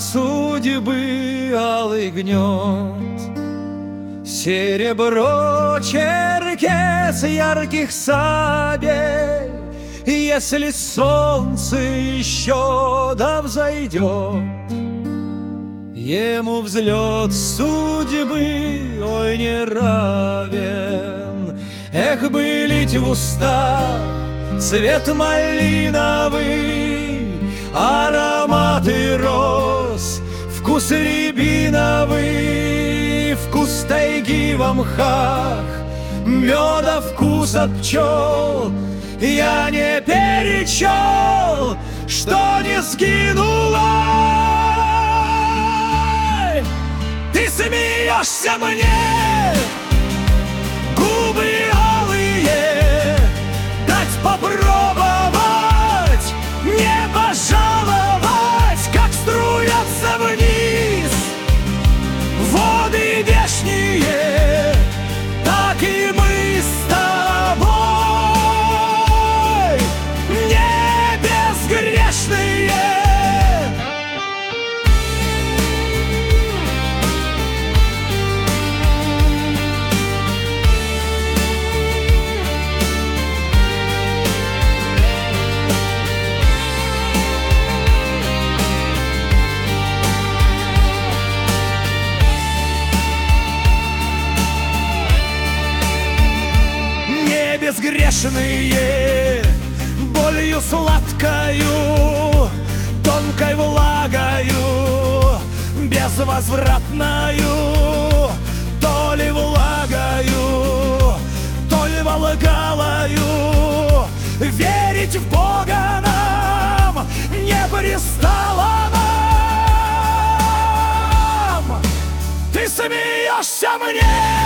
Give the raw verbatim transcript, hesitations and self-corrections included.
судьбы алый гнет, серебро черкес ярких сабель. Если солнце еще да взойдет, ему взлет судьбы, ой, не равен. Эх, былить в уста цвет малиновый, ароматы роз, вкус рябиновый, вкус тайги во мхах, меда вкус от пчел. Я не перечел, что не сгинула. Ты смеешься мне, губы алые, дать попробовать, не пожаловать, как струятся вниз воды вешние, так и мы с тобой не безгрешные. Безгрешные, болью сладкою, тонкой влагою, безвозвратною, то ли влагою, то ли волгалою. Верить в Бога нам не пристало нам. Ты смеешься мне,